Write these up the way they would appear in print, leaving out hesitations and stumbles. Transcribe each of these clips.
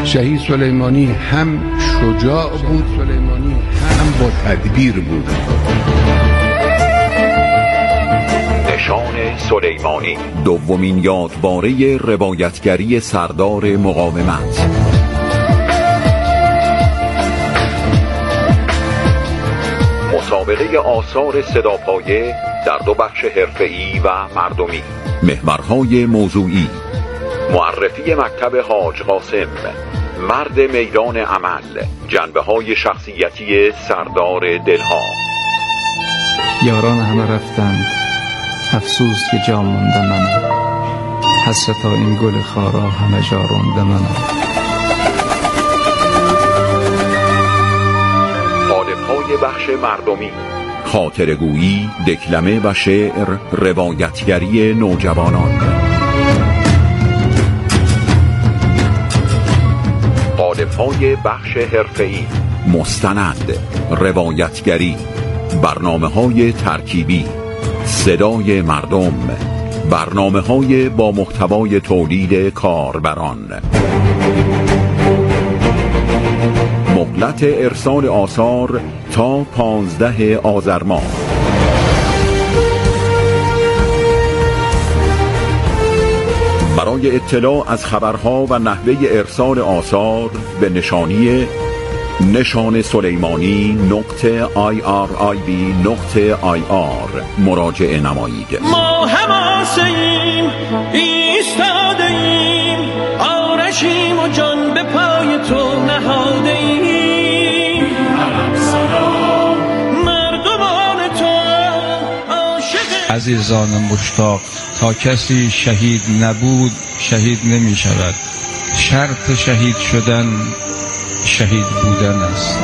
شهید سلیمانی هم شجاع بود، سلیمانی هم با تدبیر بود. نشان سلیمانی، دومین یادباره روایتگری سردار مقاومت. مسابقه آثار صداپایه در دو بخش حرفه‌ای و مردمی. محورهای موضوعی: معرفی مکتب حاج قاسم، مرد میدان عمل، جنبه‌های شخصیتی سردار دلها. یاران همه رفتند، افسوس که جا مونده منم، حسرتا این گل خارا همه جا رونده منم. قالب‌های بخش مردمی: خاطره‌گویی، دکلمه و شعر، روایتگری نوجوانان. قالب‌های بخش حرفه‌ای: مستند، روایتگری، برنامه‌های ترکیبی، صدای مردم، برنامه‌های با محتوای تولید کاربران. مهلت ارسال آثار تا 15 آذر ماه. برای اطلاع از خبرها و نحوه ارسال آثار به نشانی نشان سلیمانی .irib.ir مراجعه نمایید. ما هماسیم، ایستاده‌ایم، آرشیم و جان به پای تو نهاده‌ایم. مردمان تو عاشق. عزیزان مشتاق، تا کسی شهید نبود شهید نمی شود. شرط شهید شدن شهید بودن است.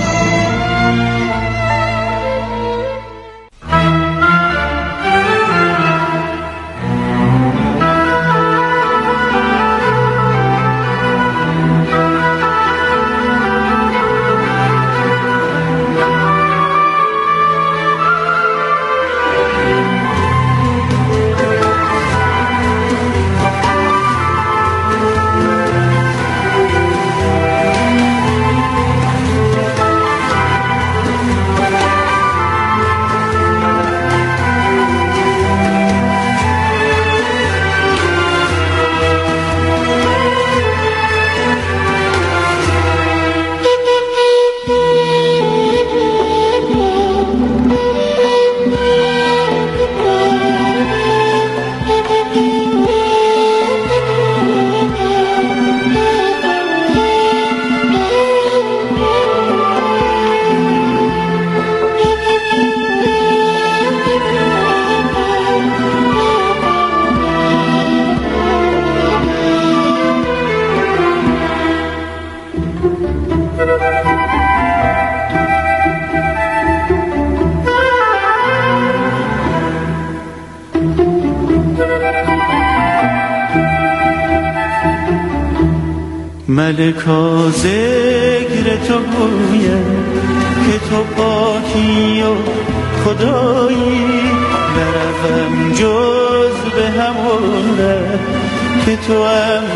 ملکا ذکر تو گویم که تو پاکی و خدایی، نروم جز به همون ره که تو هم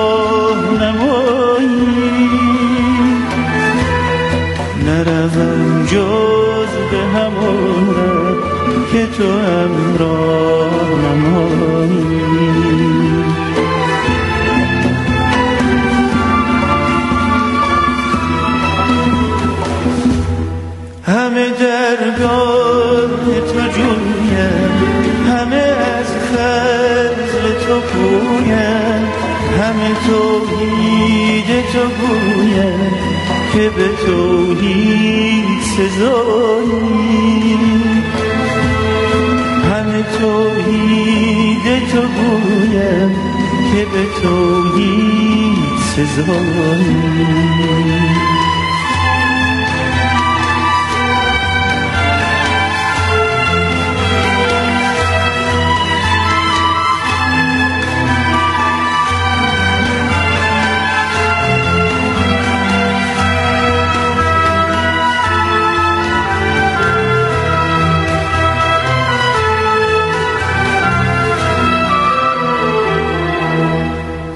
راهنمایی. نروم جز به همون ره که تو هم راهنمایی. همه درگاه تو جویم، همه از فضل تو پویم، همه توحید تو گویم که به توحید سزایی. همه توحید تو گویم که به توحید سزایی.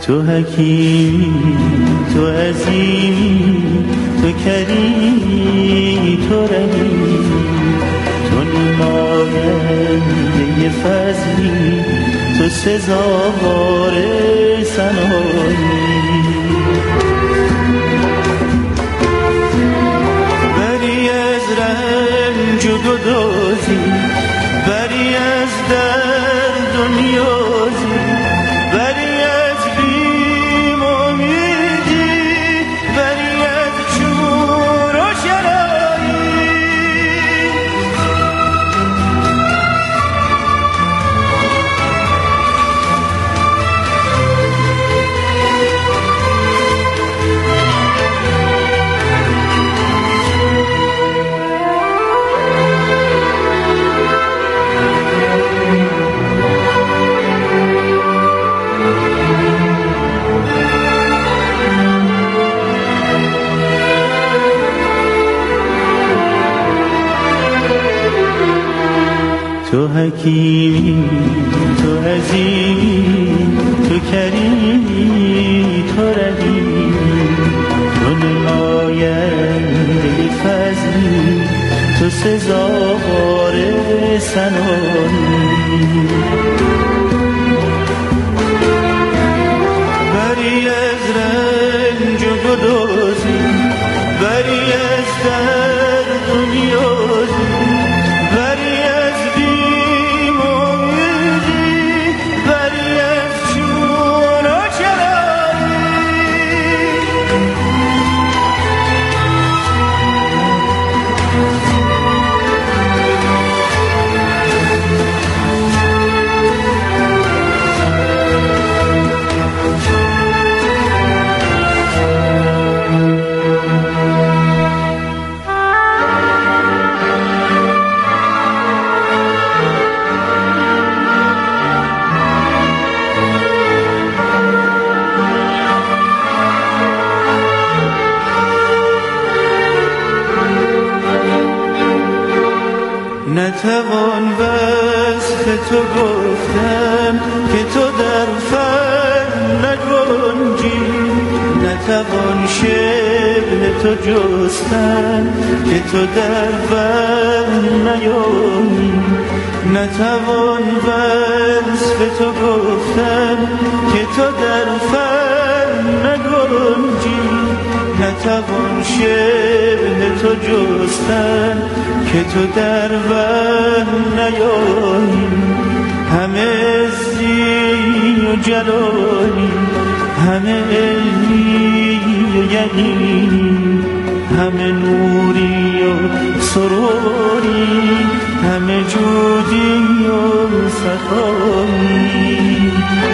تو حکیمی، تو عظیمی، تو کریمی، تو رحیمی، تو نماینده فضلی، تو سزاوار ثنایی. بری از رنج و گدازی، بری از درد و نیازی، بری از بیم و امیدی، بری از شور و شرایی. تو حکیمی، تو عظیمی، تو کریمی، تو رحیمی، تو نماینده فضلی، تو سزاوار ثنایی. بری از رنج و گدازی، بری از درد و نیازی، بری از بیم و امیدی، بری از شور و نتوان وصف تو گفتن که تو در فن نگنجی، نتوان شبه تو جستن که تو در فن نیایی، نتوان وصف تو گفتن که تو در فن نگنجی، نتوان شبه تو جستن که تو در وهم نیایی. همه عزی و جلالی، همه علمی و یقینی، همه نوری و سروری، همه جودی و سخایی.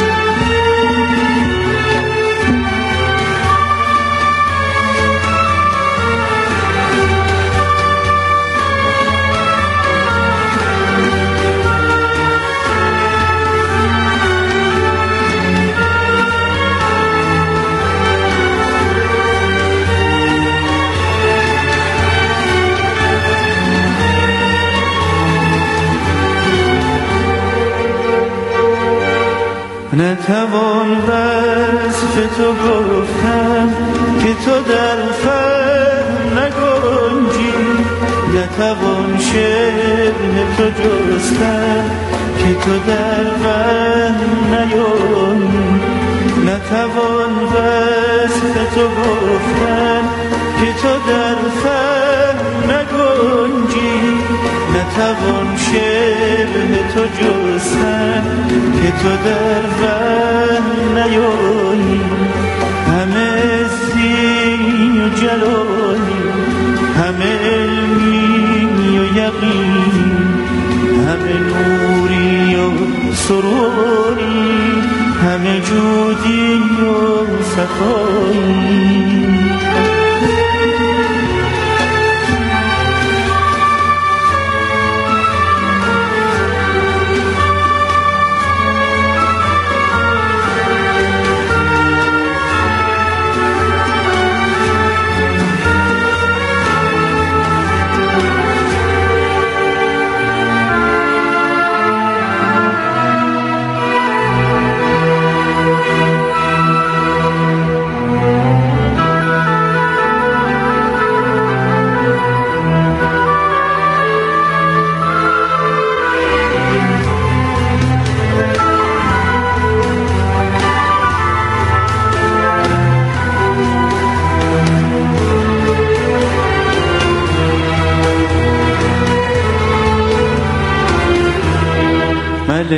نتوان وصف تو گفتن که تو در فهم نگنجی، نتوان شبه تو جستن که تو در وهم نیایی، نتوان وصف تو گفتن که تو در فهم نگنجی، نتوان شبه تو جستن که تو در وهم نیایی. همه عزی و جلالی، همه علمی و یقینی، همه نوری و سروری، همه جودی و سخایی.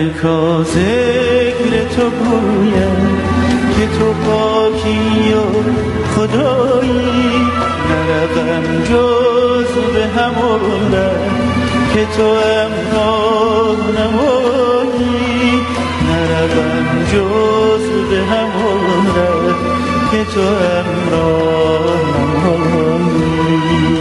ملکا ذکر تو گویم که تو پاکی و خدایی، نروم جز به همون که تو امراه نمایی، نروم جز به همون که تو امراه نمایی.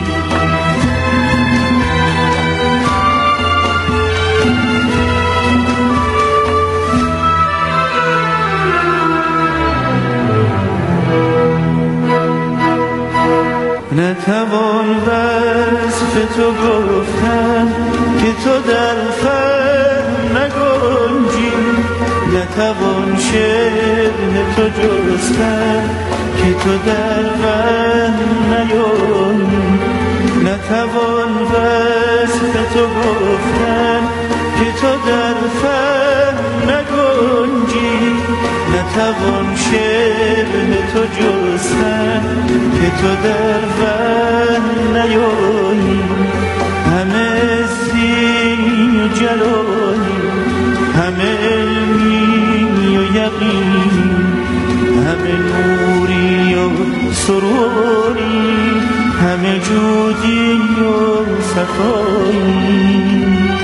نتوان وصف تو گفتن که تو در فهم نگنجی، نتوان شبه تو جستن که تو در فهم نیایی، نتوان وصف تو گفتن که تو در فهم نگنجی، نتوان شبه تو جستن که تو در فهم نیایی. همه عزی و جلالی، همه علمی و یقینی، همه نوری و سروری، همه جودی و صفایی.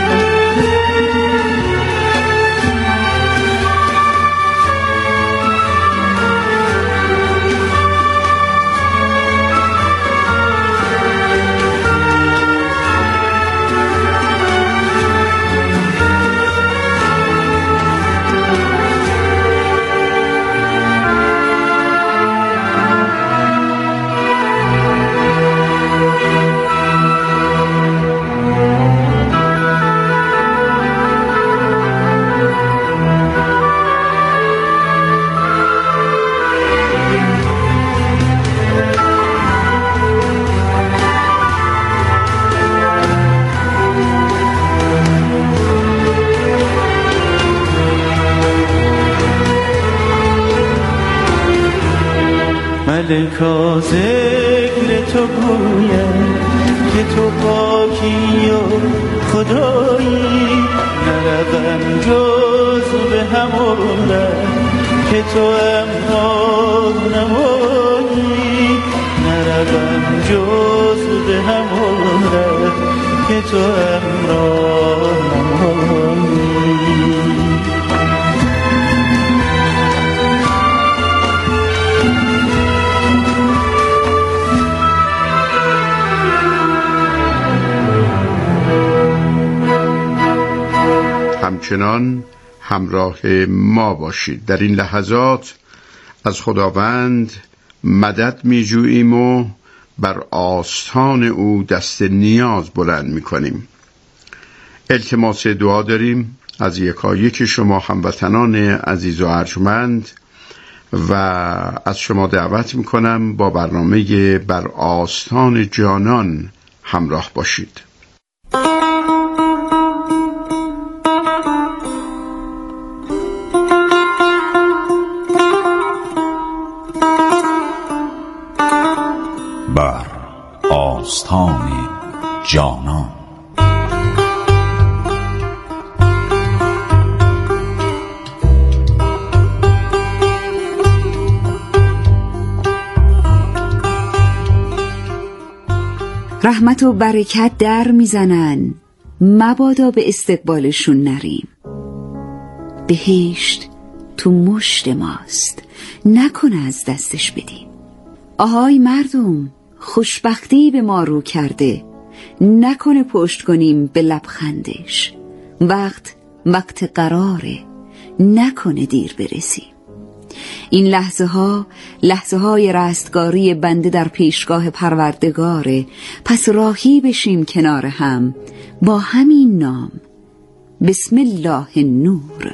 ملکا ذکر تو گویم که تو پاکی و خدایی، نروم جز به همون که تو امراه نمایی، نروم جز به همون که تو امراه نمایی. همچنان همراه ما باشید. در این لحظات از خداوند مدد می جوییم و بر آستان او دست نیاز بلند می کنیم. التماس دعا داریم از یکایک شما هموطنان عزیز و ارجمند و از شما دعوت می کنم با برنامه بر آستان جانان همراه باشید. بر آستان جانان. رحمت و برکت در میزنن، مبادا به استقبالشون نریم. بهشت تو مشت ماست، نکنه از دستش بدیم. آهای مردم، خوشبختی به ما رو کرده، نکنه پشت کنیم به لبخندش. وقت قراره، نکنه دیر برسیم. این لحظه های رستگاری بنده در پیشگاه پروردگاره. پس راهی بشیم کنار هم با همین نام، بسم الله النور.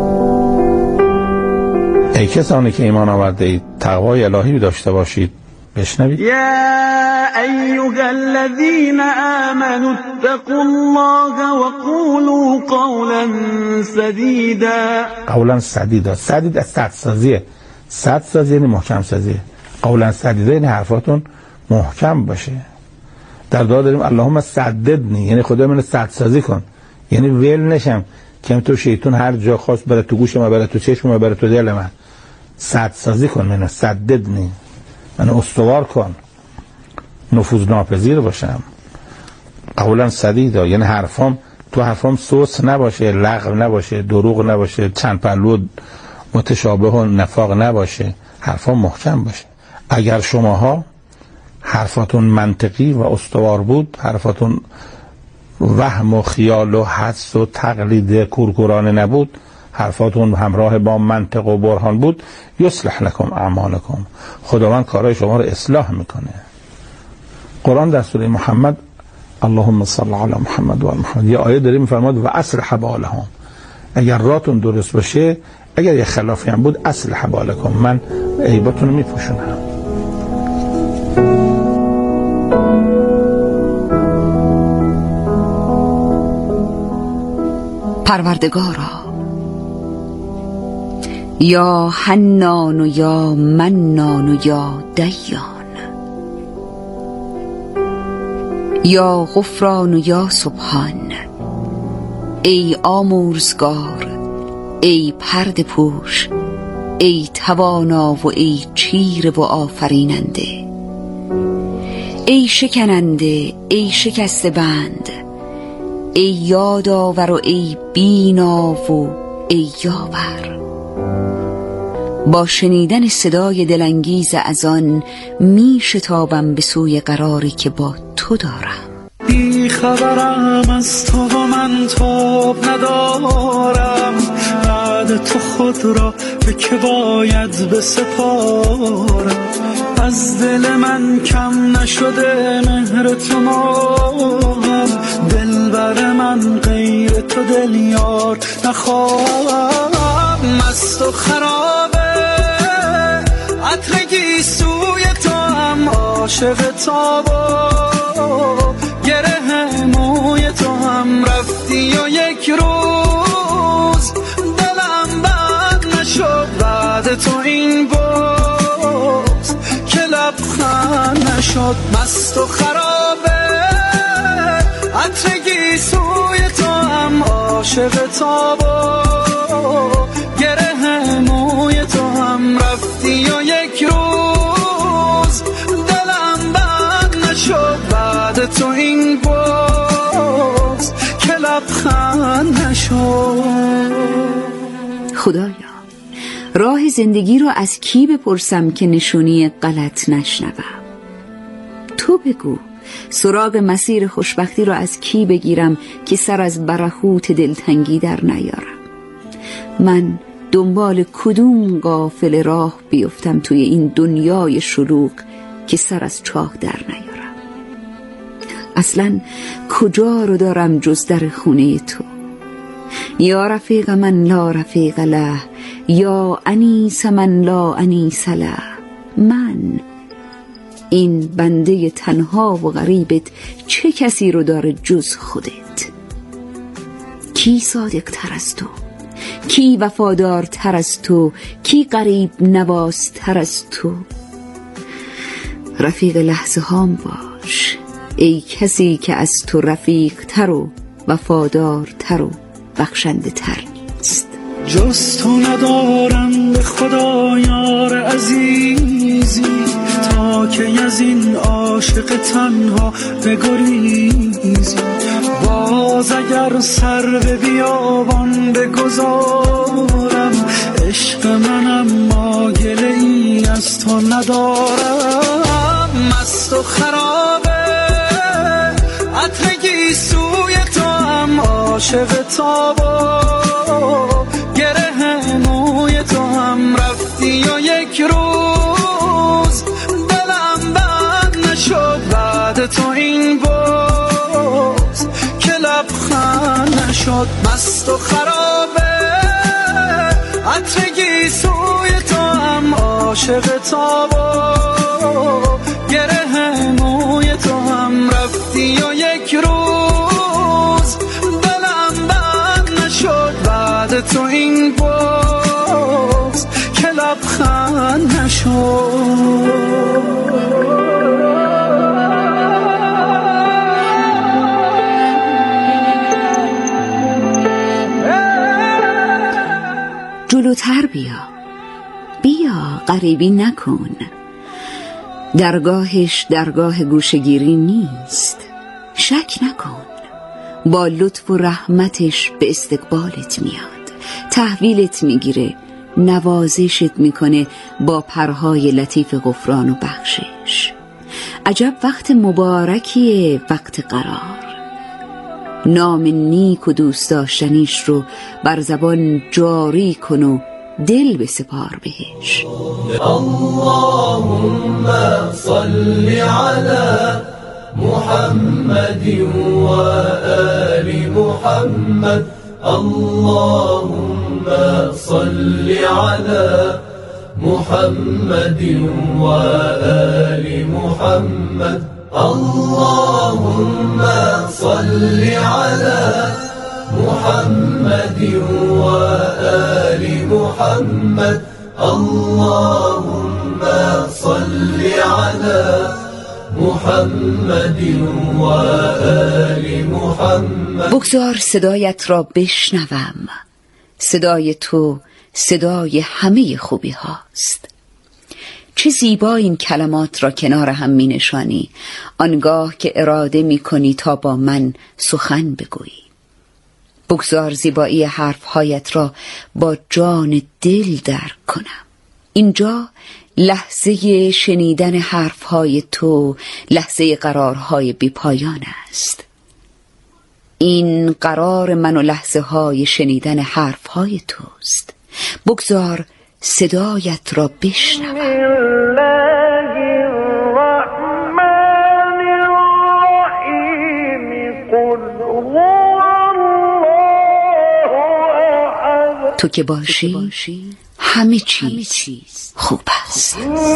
ای کسانی که ایمان آورده اید، تقوای الهی داشته باشید، بشنوید. یا ایها الذین آمنوا اتقوا الله وقولوا قولا سدیدا. قولا سدیدا، سدید از سدسازیه. سدسازی یعنی محکم سازیه. قولا سدیدا یعنی حرفاتون محکم باشه. در دعا داریم اللهم سددنی، یعنی خدا من سدسازی کن، یعنی ول نشم که تو شیطان هر جا خواست بره تو گوش من، بره تو چشم من، بره تو دل من. سدسازی کن، منو سددنی، منو استوار کن، نفوذ ناپذیر باشم. قولا سدیدا یعنی حرفام سوس نباشه، لغو نباشه، دروغ نباشه، چند پهلو متشابه و نفاق نباشه، حرفام محکم باشه. اگر شماها حرفاتون منطقی و استوار بود، حرفاتون وهم و خیال و حدس و تقلید کورکورانه نبود، حرفاتون همراه با منطق و برهان بود، یصلح لکم اعمالکم، خداوند کارهای شما رو اصلاح میکنه. قرآن در سوره محمد اللهم صل علی محمد و آل محمد یه آیه داره میفرماد و اصلح بالهم، اگر راتون درست باشه، اگر یه خلافی هم بود اصلح بالکم، من عیباتون رو میپوشونم. پروردگارا، یا حنان و یا منان و یا دیان، یا غفران و یا سبحان، ای آمرزگار، ای پرده پوش، ای توانا و ای چیره و آفریننده، ای شکننده، ای شکسته بند، ای یادآور و ای بینا و ای یاور. با شنیدن صدای دلانگیز از آن می شتابم به سوی قراری که با تو دارم. بی خبرم از تو و من تاب ندارم، بعد تو خود را به که باید بسپارم. از دل من کم نشده مهر تو ماهم، دلبر من غیر تو دل یار نخواهم. مست و خرابه عطر سوی تو هم، عاشق تابا گره موی تو هم، رفتی و یک روز دلم بد نشد بعد تو این باز که لبخند نشد. مست و خرابه عطر سوی تو هم، عاشق تابا گره موی تو هم، رفتی و یک روز دلم بد نشد بعد تو این باز که لبخند نشد. خدایا، راه زندگی رو از کی بپرسم که نشونی غلط نشنوم؟ تو بگو. سراغ مسیر خوشبختی رو از کی بگیرم که سر از برهوت دلتنگی در نیارم؟ من دنبال کدوم قافله راه بیفتم توی این دنیای شلوغ که سر از چاه در نیارم؟ اصلا کجا رو دارم جز در خونه تو؟ یا رفیق من لا رفیق له، یا انیس من لا انیس له. من این بنده تنها و غریبت چه کسی رو داره جز خودت؟ کی صادق تر از تو؟ کی وفادار تر از تو؟ کی قریب نواز تر از تو؟ رفیق لحظه هام باش، ای کسی که از تو رفیق تر و وفادار تر و بخشنده تر نیست. جز تو ندارم به خدا یار عزیزی، تا که از این عاشق تنها بگریزی. باز اگر سر به بیابان بگذارم، عشق منم ما گله ای از تو ندارم. مست و خرابه عطر سوی تو هم، عاشق تابا گره موی تو هم، رفتی و یک روز دلم بد نشد بعد تو این باز که لبخند نشد. مست و خرابه عطر سوی تو هم، عاشق تابا گره موی تو هم رفتی و یک روز دلم بند نشد بعد تو این باز که لبخند نشد. جلوتر بیا غریبی نکن، درگاهش درگاه گوشگیری نیست، شک نکن، با لطف و رحمتش به استقبالت میاد، تحویلت میگیره، نوازشت میکنه با پرهای لطیف غفران و بخشش. عجب وقت مبارکیه وقت قرار، نام نیک و دوست داشتنیش رو بر زبان جاری کن و دل بسپار بهش. اللهم صل على محمد و آل محمد. اللهم صل على محمد و آل محمد. اللهم صل على محمد و آل محمد. اللهم صل على محمد و آل محمد. بگذار صدایت را بشنوم، صدای تو صدای همه خوبی هاست. چه زیبا این کلمات را کنار هم می نشانی آنگاه که اراده می کنی تا با من سخن بگویی. بگذار زیبایی حرفهایت را با جان دل درک کنم. اینجا لحظه شنیدن حرفهای تو، لحظه قرارهای بی پایان است. این قرار من و لحظه های شنیدن حرفهای توست. بگذار صدایت را بشنوم. تو که باشی همه چیز خوب است.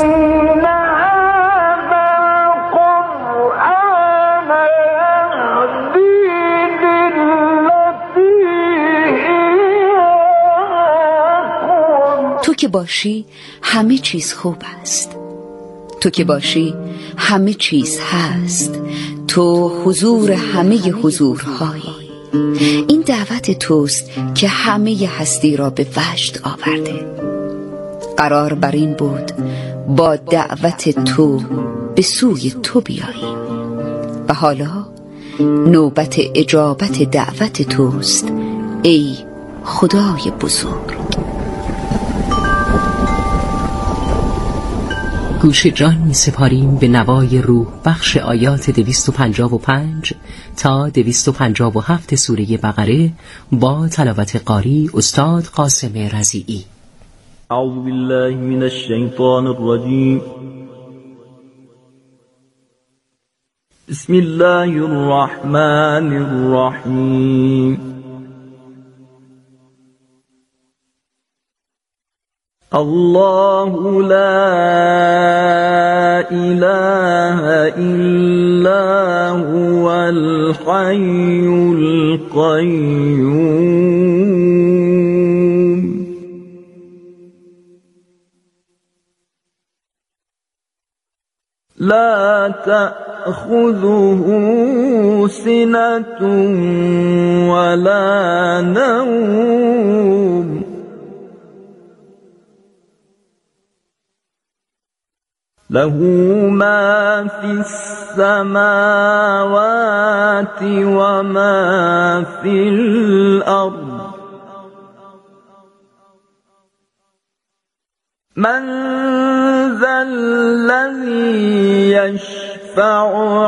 تو که باشی همه چیز خوب است. تو که باشی همه چیز هست. تو حضور همه حضورهایی. این دعوت توست که همه هستی را به وجد آورده. قرار بر این بود با دعوت تو به سوی تو بیاییم و حالا نوبت اجابت دعوت توست ای خدای بزرگ. گوش جان می سپاریم به نوای روح بخش آیات 255 تا 257 سوره بقره با تلاوت قاری استاد قاسم رضیعی. اعوذ بالله من الشیطان الرجیم. بسم الله الرحمن الرحیم. الله لا إله إلا هو الحي القيوم لا تأخذه سنة ولا نوم له ما في السماوات وما في الأرض من ذا الذي يشفع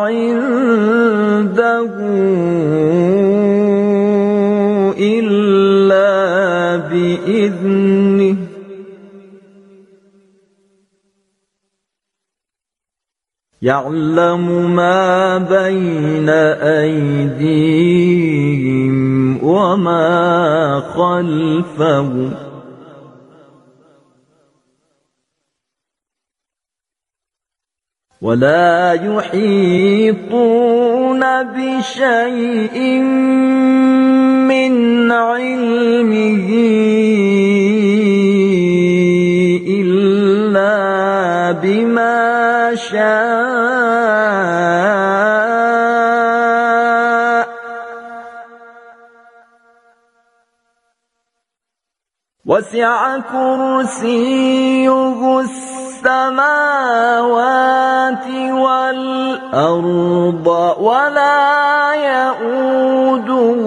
عنده إلا بإذنه يعلم ما بين أيديهم وما خلفهم ولا يحيطون بشيء من علمه إلا بما شاء وسع كرسيه السماوات والأرض ولا يؤوده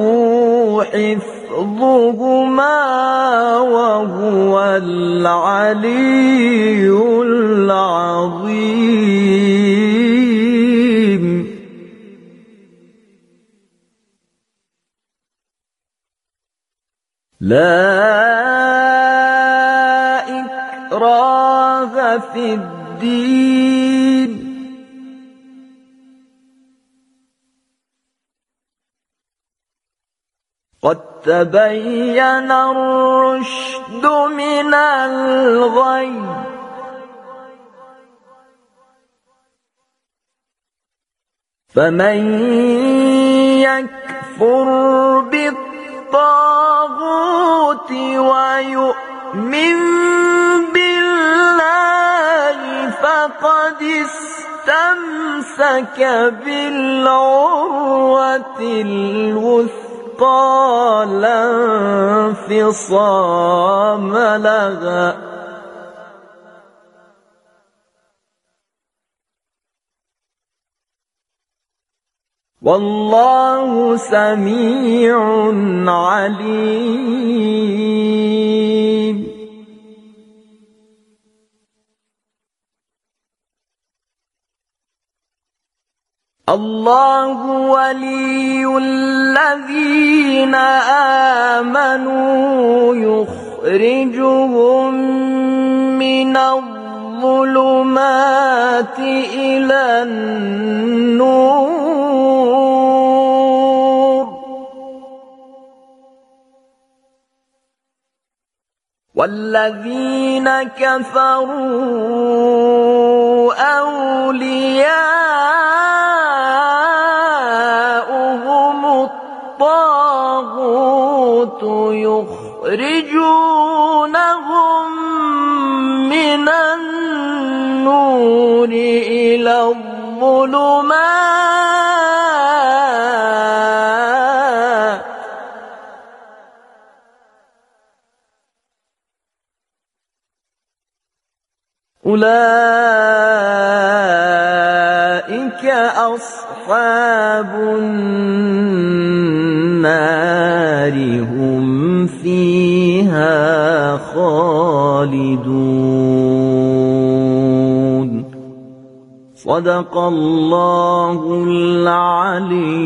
حفظهما وهو العلي العظيم. لا إكراه في الدين قد تبين الرشد من الغي فمن يكفر بالطاغوت ويؤمن بالله فقد استمسك بالعروة الوثقى لا انفصام لها والله سميع عليم. الله ولي الذين آمنوا يخرجهم من الظلمات إلى النور والذين كفروا أولياؤهم الطاغوت يخرجونهم من النور إلى الظلمات أولئك أصحاب النار هم فيها خالدون. صدق الله العلي